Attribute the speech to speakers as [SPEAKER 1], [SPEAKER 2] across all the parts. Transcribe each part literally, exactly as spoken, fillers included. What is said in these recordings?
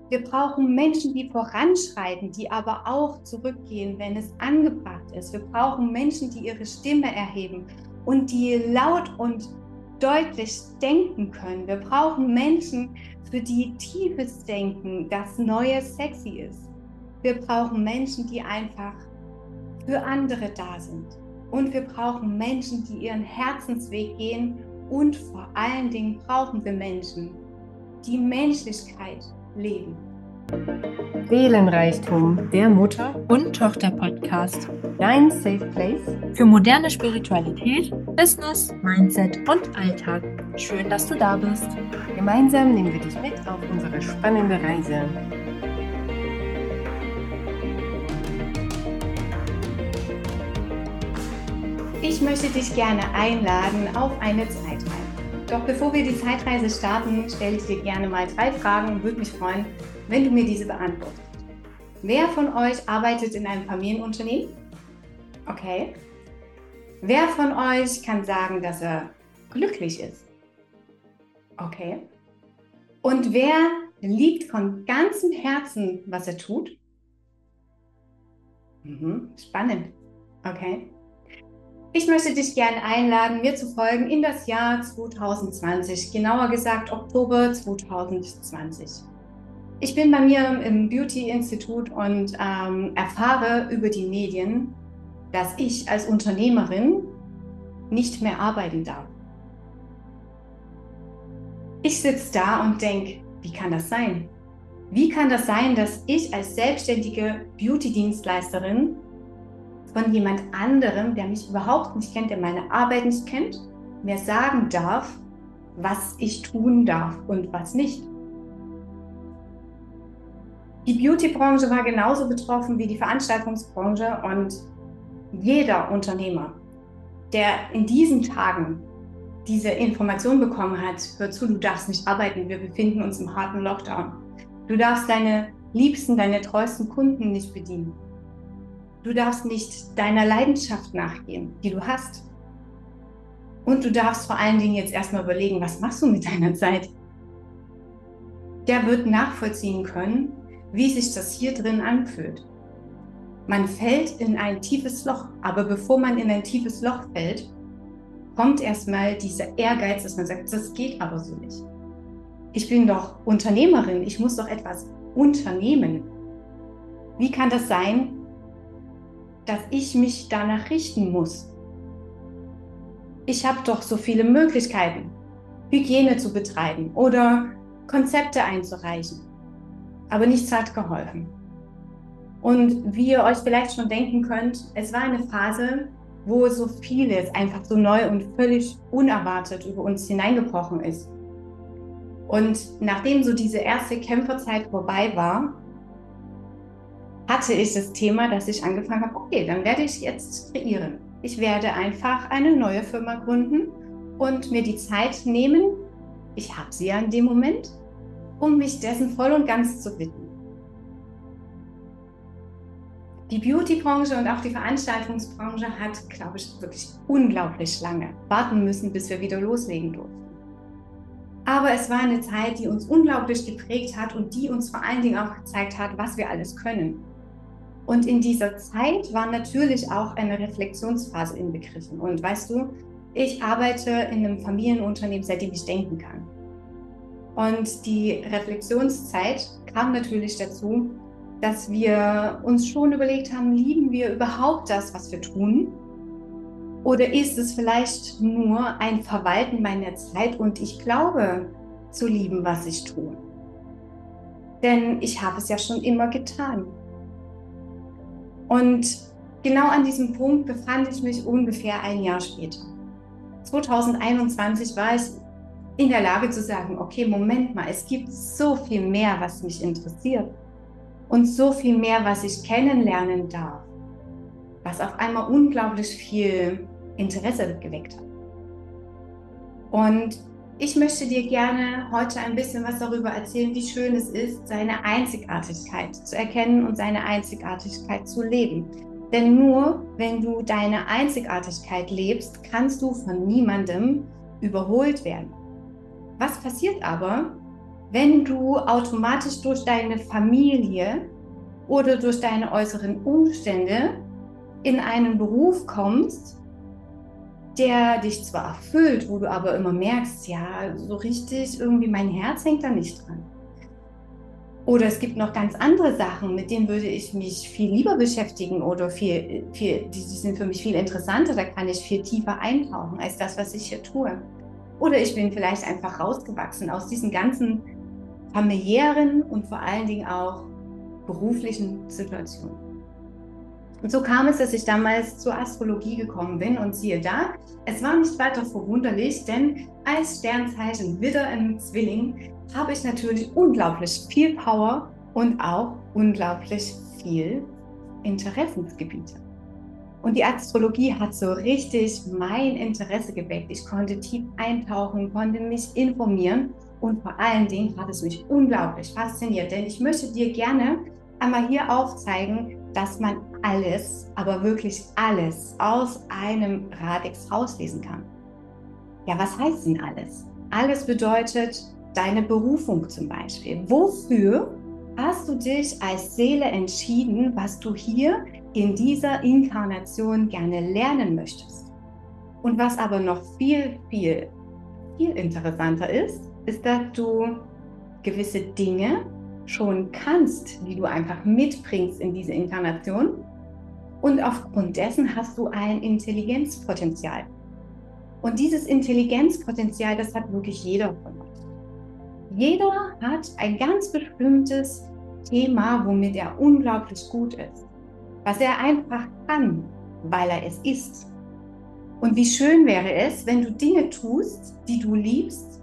[SPEAKER 1] Wir brauchen Menschen, die voranschreiten, die aber auch zurückgehen, wenn es angebracht ist. Wir brauchen Menschen, die ihre Stimme erheben und die laut und deutlich denken können. Wir brauchen Menschen, für die tiefes Denken das neue Sexy ist. Wir brauchen Menschen, die einfach für andere da sind. Und wir brauchen Menschen, die ihren Herzensweg gehen. Und vor allen Dingen brauchen wir Menschen, die Menschlichkeit leben.
[SPEAKER 2] Seelenreichtum, der Mutter-
[SPEAKER 3] und Tochter-Podcast.
[SPEAKER 2] Dein Safe Place
[SPEAKER 3] für moderne Spiritualität, Business, Mindset und Alltag. Schön, dass du da bist.
[SPEAKER 2] Gemeinsam nehmen wir dich mit auf unsere spannende Reise.
[SPEAKER 1] Ich möchte dich gerne einladen auf eine Zeitreise. Doch bevor wir die Zeitreise starten, stelle ich dir gerne mal drei Fragen und würde mich freuen, wenn du mir diese beantwortest. Wer von euch arbeitet in einem Familienunternehmen? Okay. Wer von euch kann sagen, dass er glücklich ist? Okay. Und wer liebt von ganzem Herzen, was er tut? Mhm, spannend. Okay. Ich möchte dich gerne einladen, mir zu folgen in das Jahr zwanzig zwanzig, genauer gesagt Oktober zwanzig zwanzig. Ich bin bei mir im Beauty-Institut und ähm, erfahre über die Medien, dass ich als Unternehmerin nicht mehr arbeiten darf. Ich sitze da und denke, wie kann das sein? Wie kann das sein, dass ich als selbstständige Beauty-Dienstleisterin von jemand anderem, der mich überhaupt nicht kennt, der meine Arbeit nicht kennt, mir sagen darf, was ich tun darf und was nicht. Die Beauty-Branche war genauso betroffen wie die Veranstaltungsbranche und jeder Unternehmer, der in diesen Tagen diese Information bekommen hat, hör zu, du darfst nicht arbeiten, wir befinden uns im harten Lockdown. Du darfst deine liebsten, deine treuesten Kunden nicht bedienen. Du darfst nicht deiner Leidenschaft nachgehen, die du hast. Und du darfst vor allen Dingen jetzt erstmal überlegen, was machst du mit deiner Zeit? Der wird nachvollziehen können, wie sich das hier drin anfühlt. Man fällt in ein tiefes Loch, aber bevor man in ein tiefes Loch fällt, kommt erstmal dieser Ehrgeiz, dass man sagt, das geht aber so nicht. Ich bin doch Unternehmerin, ich muss doch etwas unternehmen. Wie kann das sein, dass ich mich danach richten muss? Ich habe doch so viele Möglichkeiten, Hygiene zu betreiben oder Konzepte einzureichen. Aber nichts hat geholfen. Und wie ihr euch vielleicht schon denken könnt, es war eine Phase, wo so vieles einfach so neu und völlig unerwartet über uns hineingebrochen ist. Und nachdem so diese erste Kämpferzeit vorbei war, hatte ich das Thema, dass ich angefangen habe, okay, dann werde ich jetzt kreieren. Ich werde einfach eine neue Firma gründen und mir die Zeit nehmen, ich habe sie ja in dem Moment, um mich dessen voll und ganz zu widmen. Die Beauty-Branche und auch die Veranstaltungsbranche hat, glaube ich, wirklich unglaublich lange warten müssen, bis wir wieder loslegen durften. Aber es war eine Zeit, die uns unglaublich geprägt hat und die uns vor allen Dingen auch gezeigt hat, was wir alles können. Und in dieser Zeit war natürlich auch eine Reflexionsphase inbegriffen. Und weißt du, ich arbeite in einem Familienunternehmen, seitdem ich denken kann. Und die Reflexionszeit kam natürlich dazu, dass wir uns schon überlegt haben, lieben wir überhaupt das, was wir tun? Oder ist es vielleicht nur ein Verwalten meiner Zeit und ich glaube zu lieben, was ich tue? Denn ich habe es ja schon immer getan. Und genau an diesem Punkt befand ich mich ungefähr ein Jahr später. zwanzig einundzwanzig war ich in der Lage zu sagen, okay, Moment mal, es gibt so viel mehr, was mich interessiert und so viel mehr, was ich kennenlernen darf, was auf einmal unglaublich viel Interesse geweckt hat. Und ich möchte dir gerne heute ein bisschen was darüber erzählen, wie schön es ist, seine Einzigartigkeit zu erkennen und seine Einzigartigkeit zu leben. Denn nur wenn du deine Einzigartigkeit lebst, kannst du von niemandem überholt werden. Was passiert aber, wenn du automatisch durch deine Familie oder durch deine äußeren Umstände in einen Beruf kommst, der dich zwar erfüllt, wo du aber immer merkst, ja, so richtig irgendwie mein Herz hängt da nicht dran. Oder es gibt noch ganz andere Sachen, mit denen würde ich mich viel lieber beschäftigen oder viel, viel, die sind für mich viel interessanter, da kann ich viel tiefer eintauchen als das, was ich hier tue. Oder ich bin vielleicht einfach rausgewachsen aus diesen ganzen familiären und vor allen Dingen auch beruflichen Situationen. Und so kam es, dass ich damals zur Astrologie gekommen bin und siehe da, es war nicht weiter verwunderlich, denn als Sternzeichen Widder im Zwilling habe ich natürlich unglaublich viel Power und auch unglaublich viel Interessensgebiete. Und die Astrologie hat so richtig mein Interesse geweckt. Ich konnte tief eintauchen, konnte mich informieren und vor allen Dingen hat es mich unglaublich fasziniert, denn ich möchte dir gerne einmal hier aufzeigen, dass man alles, aber wirklich alles aus einem Radix rauslesen kann. Ja, was heißt denn alles? Alles bedeutet deine Berufung zum Beispiel. Wofür hast du dich als Seele entschieden, was du hier in dieser Inkarnation gerne lernen möchtest? Und was aber noch viel, viel, viel interessanter ist, ist, dass du gewisse Dinge schon kannst, die du einfach mitbringst in diese Inkarnation. Und aufgrund dessen hast du ein Intelligenzpotenzial. Und dieses Intelligenzpotenzial, das hat wirklich jeder von uns. Jeder hat ein ganz bestimmtes Thema, womit er unglaublich gut ist. Was er einfach kann, weil er es ist. Und wie schön wäre es, wenn du Dinge tust, die du liebst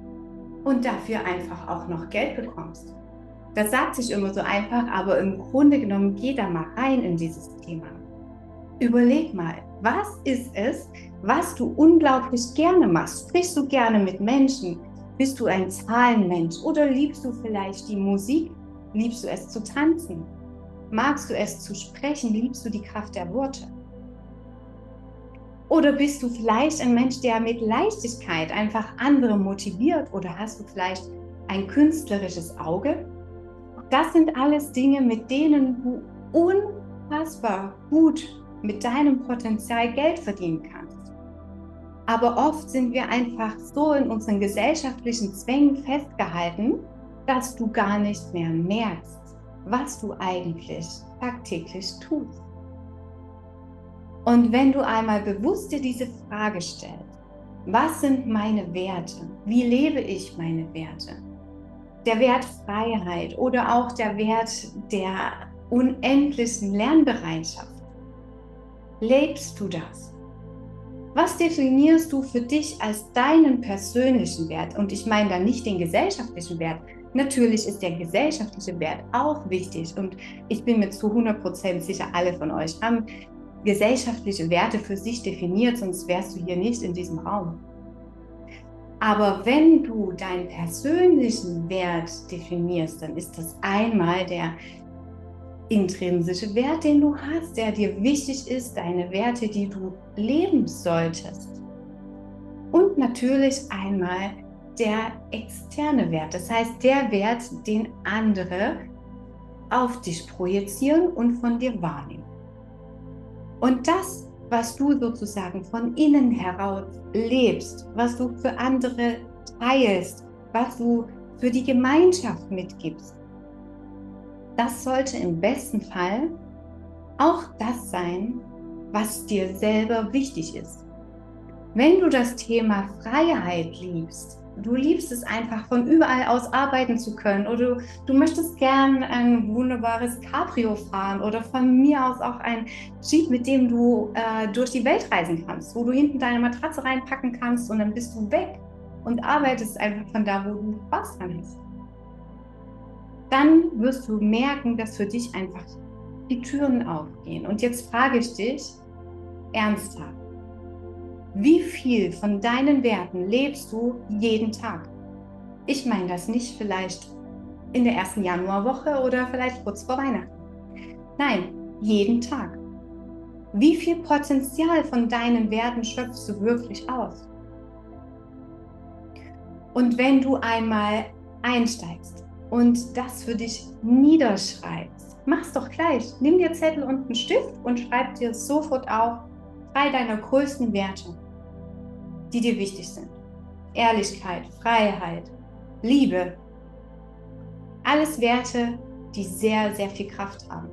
[SPEAKER 1] und dafür einfach auch noch Geld bekommst. Das sagt sich immer so einfach, aber im Grunde genommen geh da mal rein in dieses Thema. Überleg mal, was ist es, was du unglaublich gerne machst? Sprichst du gerne mit Menschen? Bist du ein Zahlenmensch? Oder liebst du vielleicht die Musik? Liebst du es zu tanzen? Magst du es zu sprechen? Liebst du die Kraft der Worte? Oder bist du vielleicht ein Mensch, der mit Leichtigkeit einfach andere motiviert? Oder hast du vielleicht ein künstlerisches Auge? Das sind alles Dinge, mit denen du unfassbar gut mit deinem Potenzial Geld verdienen kannst. Aber oft sind wir einfach so in unseren gesellschaftlichen Zwängen festgehalten, dass du gar nicht mehr merkst, was du eigentlich tagtäglich tust. Und wenn du einmal bewusst dir diese Frage stellst, was sind meine Werte? Wie lebe ich meine Werte? Der Wert Freiheit oder auch der Wert der unendlichen Lernbereitschaft. Lebst du das? Was definierst du für dich als deinen persönlichen Wert? Und ich meine da nicht den gesellschaftlichen Wert. Natürlich ist der gesellschaftliche Wert auch wichtig und ich bin mir zu hundert Prozent sicher, alle von euch haben gesellschaftliche Werte für sich definiert, sonst wärst du hier nicht in diesem Raum. Aber wenn du deinen persönlichen Wert definierst, dann ist das einmal der intrinsische Wert, den du hast, der dir wichtig ist, deine Werte, die du leben solltest. Und natürlich einmal der externe Wert, das heißt der Wert, den andere auf dich projizieren und von dir wahrnehmen. Und das, was du sozusagen von innen heraus lebst, was du für andere teilst, was du für die Gemeinschaft mitgibst, das sollte im besten Fall auch das sein, was dir selber wichtig ist. Wenn du das Thema Freiheit liebst, du liebst es einfach von überall aus arbeiten zu können oder du, du möchtest gern ein wunderbares Cabrio fahren oder von mir aus auch ein Jeep, mit dem du äh, durch die Welt reisen kannst, wo du hinten deine Matratze reinpacken kannst und dann bist du weg und arbeitest einfach von da, wo du Spaß dran hast. Dann wirst du merken, dass für dich einfach die Türen aufgehen. Und jetzt frage ich dich ernsthaft, wie viel von deinen Werten lebst du jeden Tag? Ich meine das nicht vielleicht in der ersten Januarwoche oder vielleicht kurz vor Weihnachten. Nein, jeden Tag. Wie viel Potenzial von deinen Werten schöpfst du wirklich aus? Und wenn du einmal einsteigst und das für dich niederschreibst, mach's doch gleich. Nimm dir Zettel und einen Stift und schreib dir sofort auf drei deiner größten Werte, die dir wichtig sind. Ehrlichkeit, Freiheit, Liebe. Alles Werte, die sehr, sehr viel Kraft haben.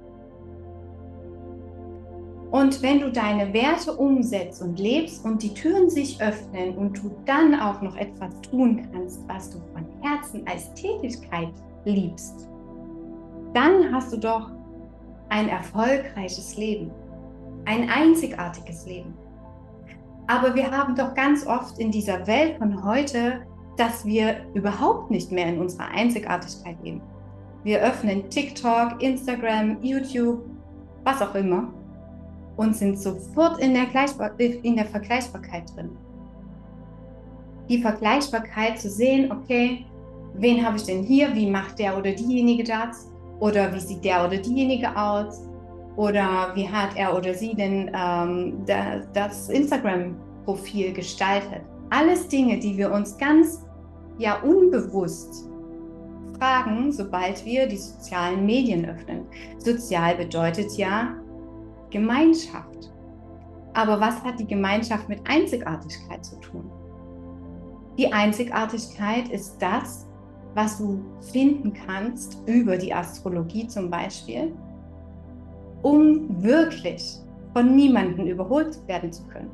[SPEAKER 1] Und wenn du deine Werte umsetzt und lebst und die Türen sich öffnen und du dann auch noch etwas tun kannst, was du von Herzen als Tätigkeit liebst, dann hast du doch ein erfolgreiches Leben, ein einzigartiges Leben. Aber wir haben doch ganz oft in dieser Welt von heute, dass wir überhaupt nicht mehr in unserer Einzigartigkeit leben. Wir öffnen TikTok, Instagram, YouTube, was auch immer und sind sofort in der, in der Vergleichbarkeit drin. Die Vergleichbarkeit zu sehen, okay, wen habe ich denn hier, wie macht der oder diejenige das oder wie sieht der oder diejenige aus oder wie hat er oder sie denn ähm, da, das Instagram-Profil gestaltet. Alles Dinge, die wir uns ganz ja unbewusst fragen, sobald wir die sozialen Medien öffnen. Sozial bedeutet ja Gemeinschaft. Aber was hat die Gemeinschaft mit Einzigartigkeit zu tun? Die Einzigartigkeit ist das, was du finden kannst über die Astrologie zum Beispiel, um wirklich von niemandem überholt werden zu können.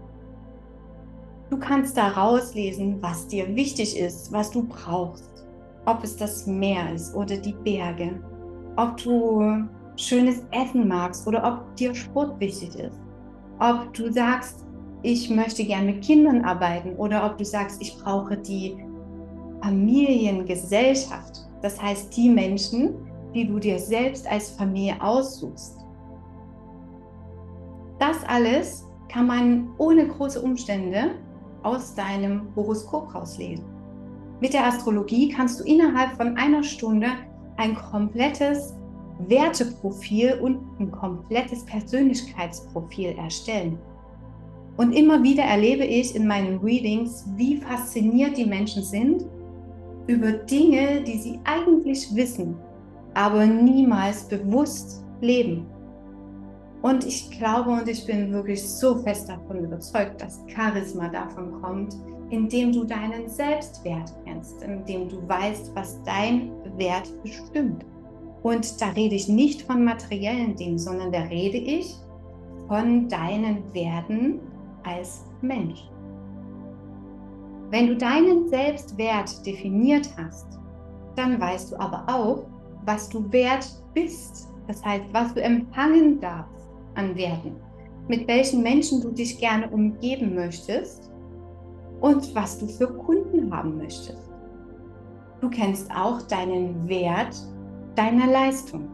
[SPEAKER 1] Du kannst da rauslesen, was dir wichtig ist, was du brauchst. Ob es das Meer ist oder die Berge, ob du schönes Essen magst oder ob dir Sport wichtig ist. Ob du sagst, ich möchte gern mit Kindern arbeiten oder ob du sagst, ich brauche die Familiengesellschaft. Das heißt, die Menschen, die du dir selbst als Familie aussuchst. Das alles kann man ohne große Umstände aus deinem Horoskop rauslesen. Mit der Astrologie kannst du innerhalb von einer Stunde ein komplettes Werteprofil und ein komplettes Persönlichkeitsprofil erstellen. Und immer wieder erlebe ich in meinen Readings, wie fasziniert die Menschen sind über Dinge, die sie eigentlich wissen, aber niemals bewusst leben. Und ich glaube und ich bin wirklich so fest davon überzeugt, dass Charisma davon kommt, indem du deinen Selbstwert kennst, indem du weißt, was dein Wert bestimmt. Und da rede ich nicht von materiellen Dingen, sondern da rede ich von deinen Werten als Mensch. Wenn du deinen Selbstwert definiert hast, dann weißt du aber auch, was du wert bist. Das heißt, was du empfangen darfst an Werten, mit welchen Menschen du dich gerne umgeben möchtest und was du für Kunden haben möchtest. Du kennst auch deinen Wert deiner Leistung.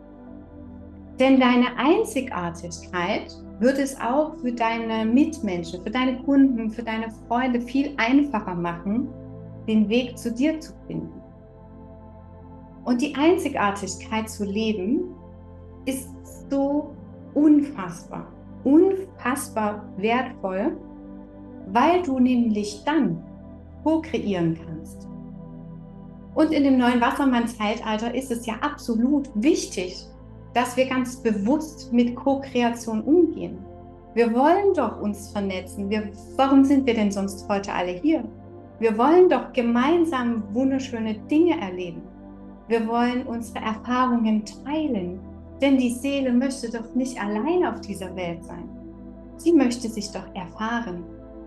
[SPEAKER 1] Denn deine Einzigartigkeit wird es auch für deine Mitmenschen, für deine Kunden, für deine Freunde viel einfacher machen, den Weg zu dir zu finden. Und die Einzigartigkeit zu leben ist so unfassbar, unfassbar wertvoll, weil du nämlich dann co-kreieren kannst. Und in dem neuen Wassermann-Zeitalter ist es ja absolut wichtig, dass wir ganz bewusst mit Co-Kreation umgehen. Wir wollen doch uns vernetzen. Wir, warum sind wir denn sonst heute alle hier? Wir wollen doch gemeinsam wunderschöne Dinge erleben. Wir wollen unsere Erfahrungen teilen, denn die Seele möchte doch nicht allein auf dieser Welt sein. Sie möchte sich doch erfahren.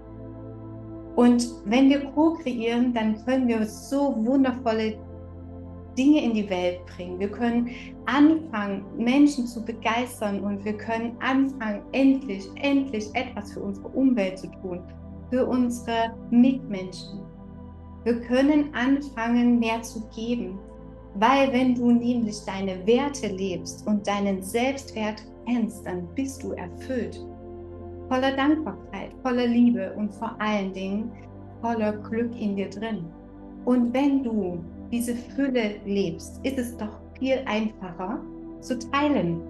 [SPEAKER 1] Und wenn wir co-kreieren, dann können wir so wundervolle Dinge in die Welt bringen. Wir können anfangen, Menschen zu begeistern und wir können anfangen, endlich, endlich etwas für unsere Umwelt zu tun, für unsere Mitmenschen. Wir können anfangen, mehr zu geben, weil wenn du nämlich deine Werte lebst und deinen Selbstwert kennst, dann bist du erfüllt. Voller Dankbarkeit, voller Liebe und vor allen Dingen voller Glück in dir drin. Und wenn du diese Fülle lebst, ist es doch viel einfacher zu teilen.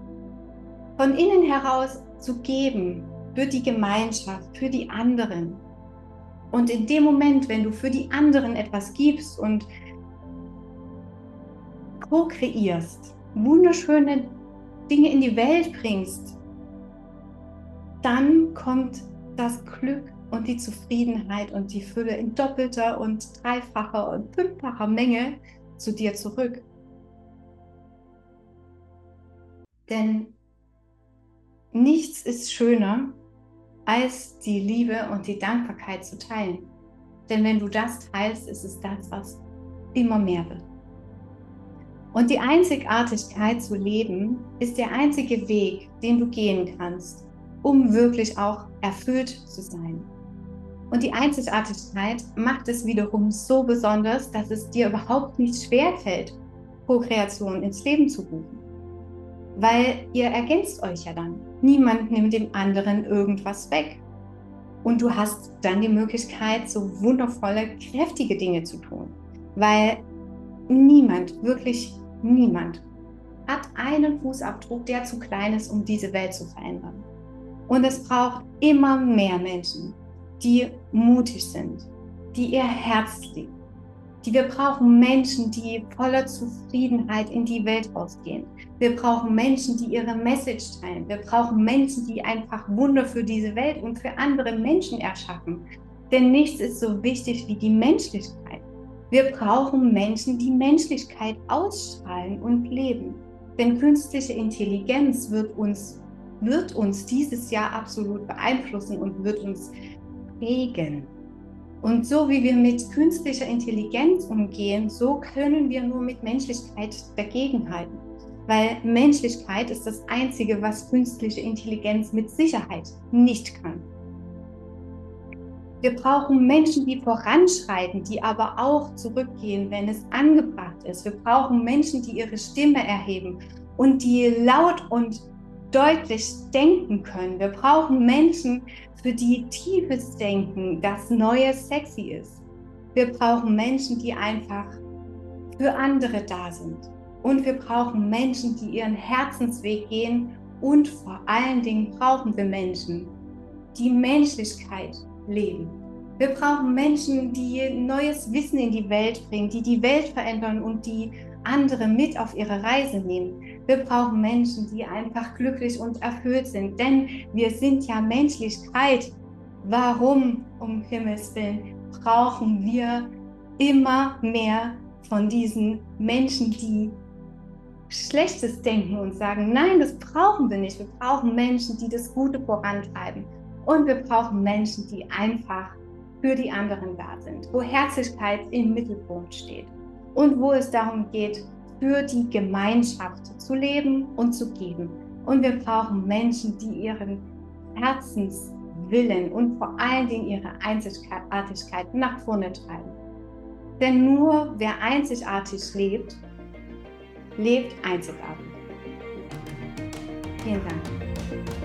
[SPEAKER 1] Von innen heraus zu geben, für die Gemeinschaft, für die anderen. Und in dem Moment, wenn du für die anderen etwas gibst und co-kreierst, wunderschöne Dinge in die Welt bringst, dann kommt das Glück und die Zufriedenheit und die Fülle in doppelter und dreifacher und fünffacher Menge zu dir zurück. Denn nichts ist schöner, als die Liebe und die Dankbarkeit zu teilen. Denn wenn du das teilst, ist es das, was immer mehr wird. Und die Einzigartigkeit zu leben, ist der einzige Weg, den du gehen kannst, um wirklich auch erfüllt zu sein. Und die Einzigartigkeit macht es wiederum so besonders, dass es dir überhaupt nicht schwerfällt, Co-Kreation ins Leben zu rufen. Weil ihr ergänzt euch ja dann. Niemand nimmt dem anderen irgendwas weg. Und du hast dann die Möglichkeit, so wundervolle, kräftige Dinge zu tun. Weil niemand, wirklich niemand, hat einen Fußabdruck, der zu klein ist, um diese Welt zu verändern. Und es braucht immer mehr Menschen, die mutig sind, die ihr Herz lieben. Die wir brauchen Menschen, die voller Zufriedenheit in die Welt rausgehen. Wir brauchen Menschen, die ihre Message teilen. Wir brauchen Menschen, die einfach Wunder für diese Welt und für andere Menschen erschaffen. Denn nichts ist so wichtig wie die Menschlichkeit. Wir brauchen Menschen, die Menschlichkeit ausstrahlen und leben. Denn künstliche Intelligenz wird uns, wird uns dieses Jahr absolut beeinflussen und wird uns prägen. Und so wie wir mit künstlicher Intelligenz umgehen, so können wir nur mit Menschlichkeit dagegenhalten. Weil Menschlichkeit ist das Einzige, was künstliche Intelligenz mit Sicherheit nicht kann. Wir brauchen Menschen, die voranschreiten, die aber auch zurückgehen, wenn es angebracht ist. Wir brauchen Menschen, die ihre Stimme erheben und die laut und deutlich denken können. Wir brauchen Menschen, für die tiefes Denken das neue Sexy ist. Wir brauchen Menschen, die einfach für andere da sind. Und wir brauchen Menschen, die ihren Herzensweg gehen. Und vor allen Dingen brauchen wir Menschen, die Menschlichkeit leben. Wir brauchen Menschen, die neues Wissen in die Welt bringen, die die Welt verändern und die andere mit auf ihre Reise nehmen. Wir brauchen Menschen, die einfach glücklich und erfüllt sind, denn wir sind ja Menschlichkeit. Warum, um Himmels Willen, brauchen wir immer mehr von diesen Menschen, die Schlechtes denken und sagen, nein, das brauchen wir nicht. Wir brauchen Menschen, die das Gute vorantreiben. Und wir brauchen Menschen, die einfach für die anderen da sind, wo Herzlichkeit im Mittelpunkt steht und wo es darum geht, für die Gemeinschaft zu leben und zu geben. Und wir brauchen Menschen, die ihren Herzenswillen und vor allen Dingen ihre Einzigartigkeit nach vorne treiben. Denn nur wer einzigartig lebt, lebt einzigartig. Vielen Dank.